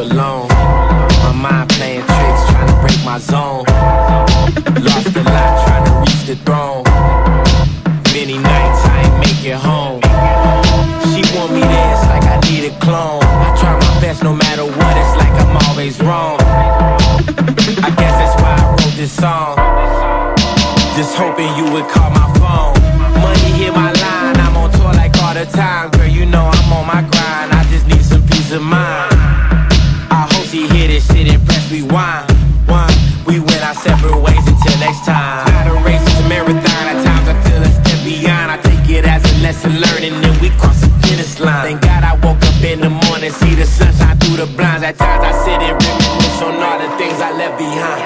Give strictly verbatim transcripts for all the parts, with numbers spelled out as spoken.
alone. My mind playing tricks, trying to break my zone. Lost a lot, trying to reach the throne. Many nights I ain't make it home. She want me there, it's like I need a clone. I try my best no matter what, it's like I'm always wrong. I guess that's why I wrote this song. Just hoping you would call my phone. Money hit my line, I'm on tour like all the time. Girl, you know I'm on my grind, I just need some peace of mind. I hope she hear this shit and press rewind. One, we went our separate ways until next time. Not a race, it's a marathon. At times I feel a step beyond. I take it as a lesson learned and then we cross the finish line. Thank God I woke up in the morning, see the sunshine through the blinds. At times I sit and reminisce on all the things I left behind.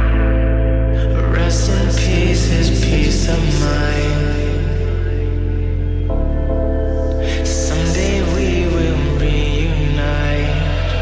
Rest in peace, his peace of mind. Someday we will reunite.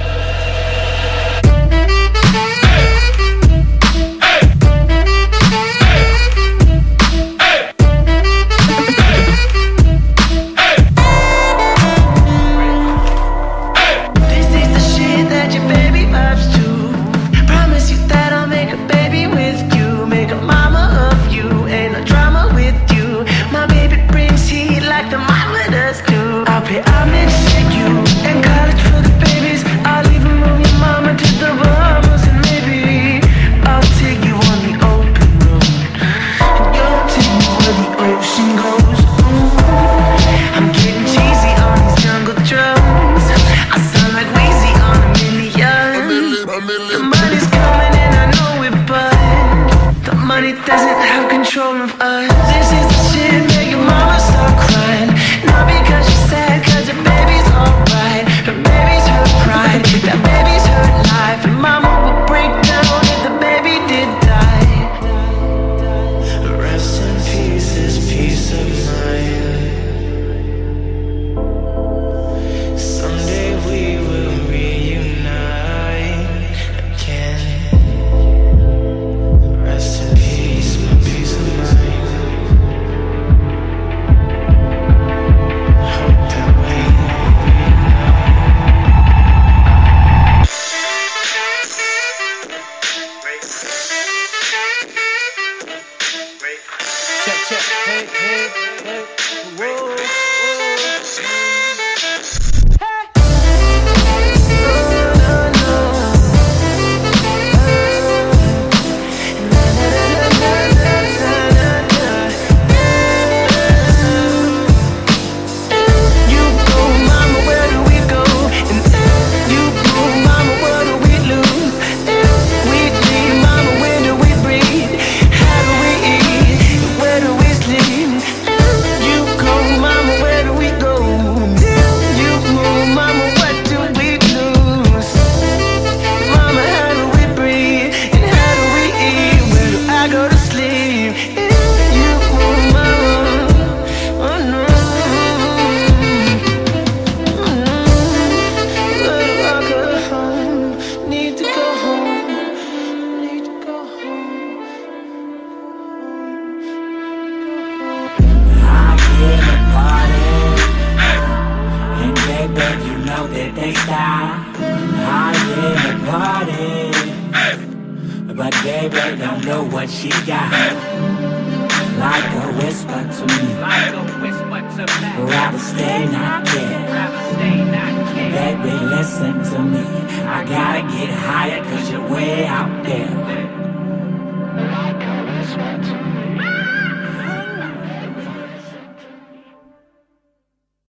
This is the shit that your baby vibes to. Promise you that I'll make a baby with you, make a mama of you, ain't no drama with you. My baby brings heat like the mama does too. I'll pay homage to you and college for the babies. I'll even move your mama to the Bahamas, and maybe I'll take you on the open road, and you'll take me where the ocean goes. Ooh, I'm getting cheesy on these jungle drums. I sound like Weezy on a million. The money's coming and I know it, but the money doesn't have control of us. This is the shit make your mama start crying. Not because she's sad, cause her baby's alright. Her baby's her pride, that baby's her life. And mama would break down if the baby did die. Rest in peace, this peace of mind. Someday we will reunite again. Rest in peace, my peace of mind. Hope that we Check, check, hey, hey, hey, whoa, whoa. You go, mama, where do we go? And you go, mama, what do we lose? We leave, mama, when do we breathe? How do we eat? Where do we sleep? You go, mama, where do we go? You go, mama, what do we lose? Mama, how do we breathe? And how do we eat? Where do I go to sleep? You go, mama, oh no. Where do I go home? Need to go home. Need to go home. I get a party, and baby, you know that they style. I get a party, but baby don't know what she got. Like a whisper to me, rather stay not care. Baby, listen to me, I gotta get higher cause you're way out there.